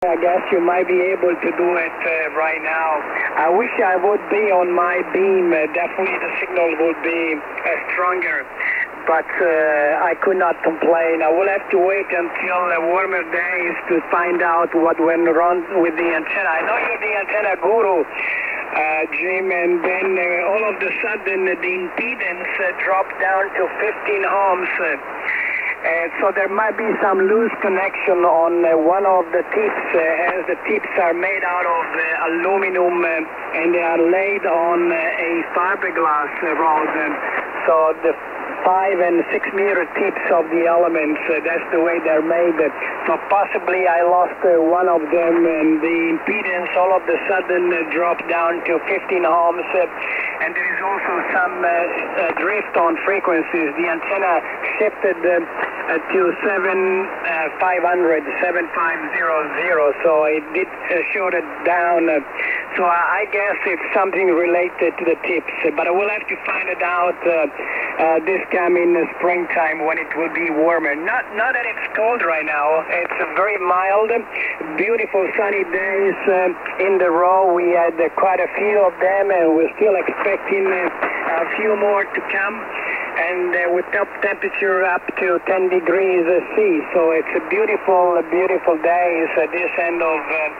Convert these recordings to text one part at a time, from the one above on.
I guess you might be able to do it right now. I wish I would be on my beam. Definitely the signal would be stronger. But I could not complain. I will have to wait until warmer days to find out what went wrong with the antenna. I know you're the antenna guru, Jim, and then all of a sudden the impedance dropped down to 15 ohms. So there might be some loose connection on one of the tips, as the tips are made out of aluminum and they are laid on a fiberglass rod. So the 5 and 6 meter tips of the elements, that's the way they're made. So possibly I lost one of them and the impedance all of a sudden dropped down to 15 ohms. And there is also some drift on frequencies. The antenna shifted to 7500, 7500, so it did short it down. So I guess it's something related to the tips, but I will have to find it out this coming springtime when it will be warmer. Not that it's cold right now. It's very mild, beautiful sunny days in the row. We had quite a few of them, and we're still expecting a few more to come. And with top temperature up to 10 degrees C. So it's a beautiful, beautiful day. It's this end of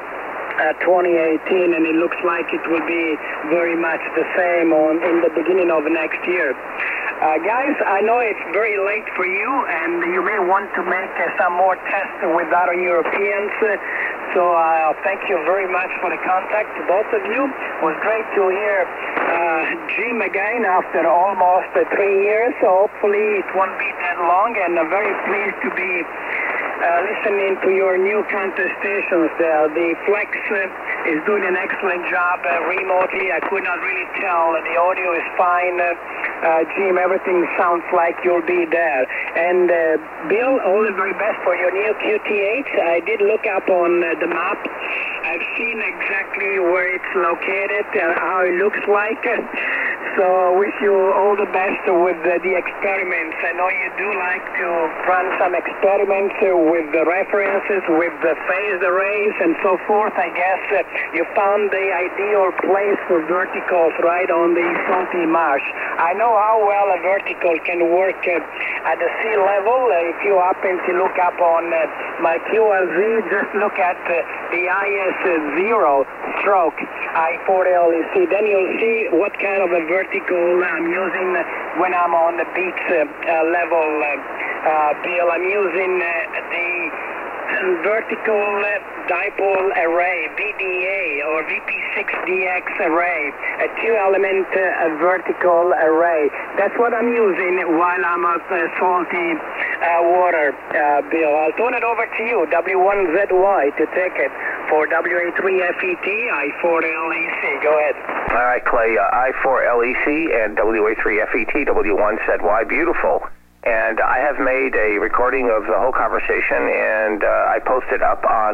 2018, and it looks like it will be very much the same in the beginning of next year. Guys, I know it's very late for you, and you may want to make some more tests with other Europeans. So thank you very much for the contact to both of you. It was great to hear Jim again after almost 3 years. So hopefully it won't be that long, and I'm very pleased to be listening to your new counter stations there. The Flex is doing an excellent job remotely. I could not really tell. The audio is fine. Jim, everything sounds like you'll be there. And Bill, all the very best for your new QTH. I did look up on the map. I've seen exactly where it's located and how it looks like. So I wish you all the best with the experiments. I know you do like to run some experiments with the references, with the phased arrays and so forth. I guess you found the ideal place for verticals right on the salty marsh. I know how well a vertical can work at the sea level. If you happen to look up on my QRZ, just look at the IS0 stroke I4 LEC. Then you'll see what kind of a vertical I'm using when I'm on the beach level, Bill. I'm using the vertical dipole array, VDA or VP6DX array, a 2-element vertical array. That's what I'm using while I'm at salty water, Bill. I'll turn it over to you, W1ZY, to take it for WA3FET, I4LEC. Go ahead. All right, Clay, I4LEC and WA3FET, W1ZY. Beautiful. And I have made a recording of the whole conversation, and I posted up on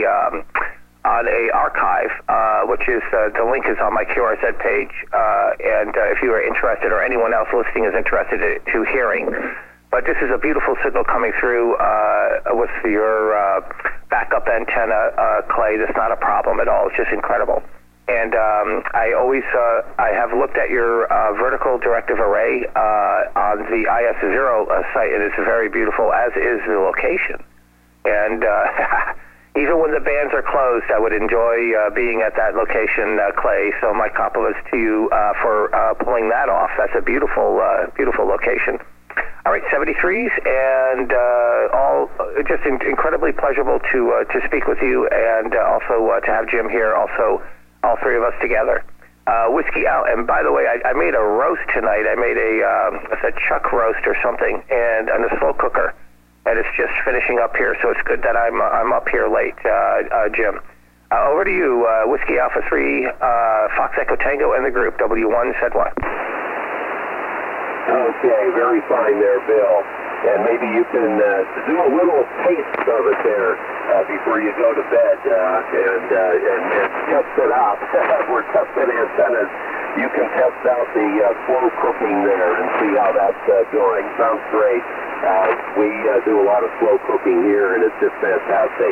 a archive, which is the link is on my QRZ page. And if you are interested, or anyone else listening is interested to hearing, but this is a beautiful signal coming through with your backup antenna, Clay. That's not a problem at all. It's just incredible. And I have looked at your vertical directive array on the IS0 site, and it's very beautiful, as is the location. And even when the bands are closed, I would enjoy being at that location, Clay. So my compliments to you for pulling that off. That's a beautiful, beautiful location. All right, 73s, and all just incredibly pleasurable to speak with you, and also to have Jim here, also all three of us together. Whiskey out, and by the way, I made a roast tonight. I made a chuck roast or something, and on the slow cooker, and it's just finishing up here, so it's good that I'm up here late, Jim. Over to you, Whiskey Alpha 3, Fox Echo Tango, and the group, W1ZY. Okay, very fine there, Bill. And maybe you can do a little taste of it there before you go to bed and test it out. We're testing antennas. You can test out the slow cooking there and see how that's going. Sounds great. We do a lot of slow cooking here, and it's just fantastic.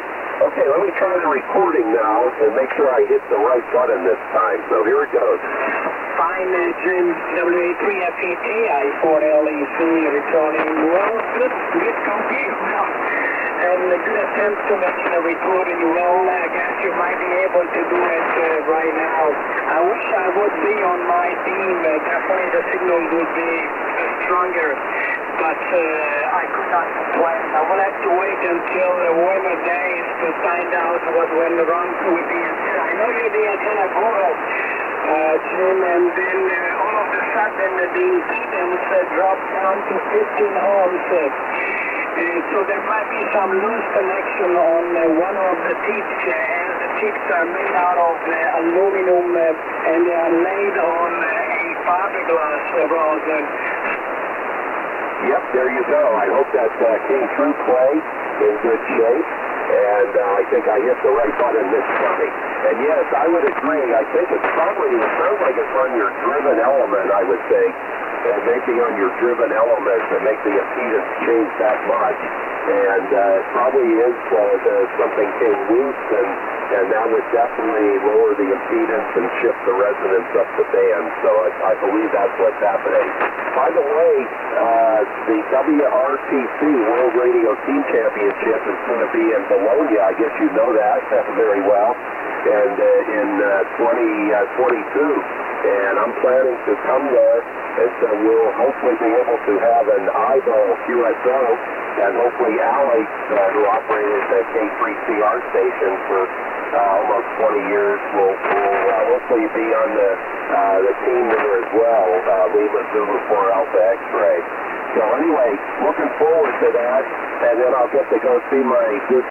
Okay, let me try the recording now and make sure I hit the right button this time. So here it goes. Fine, Jim, WA3FET, I4LEC, returning well. Good copy. Well, and a good attempt to make a recording. Well, I guess you might be able to do it right now. I wish I would be on my team. Definitely the signal would be stronger. But I could not complain. I will have to wait until the warmer days to find out when the runs would be. I know you're the antenna boy, Jim, and then all of a sudden the impedance dropped down to 15 ohms. So there might be some loose connection on one of the teeth, as the teeth are made out of aluminum and they are laid on a fiberglass rosin. Yep, there you go. I hope that came through, Clay, in good shape. And I think I hit the right button this time. And yes, I would agree. I think it sounds like it's on your driven element, I would think. And maybe on your driven element to make the impedance change that much. And it probably is something came loose, and that would definitely lower the impedance and shift the resonance up the band. So I believe that's what's happening. By the way, the WRTC World Radio Team Championship is going to be in Bologna. I guess you know that very well. And in 2022. And I'm planning to come there, and so we'll hopefully be able to have an eyeball QSO, and hopefully Alex, who operated the K3CR station for almost 20 years, will hopefully be on the team there as well, Lima Zulu 4 Alpha X-Ray. So anyway, looking forward to that, and then I'll get to go see my good